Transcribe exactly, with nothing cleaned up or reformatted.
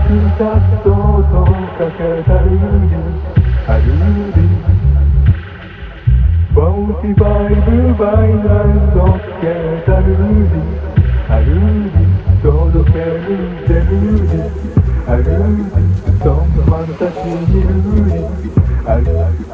さっととかけたルールあるりフォーティファイブバイナイトけたルールあるり届けるゼルリあるりそんなファンタジールールあるり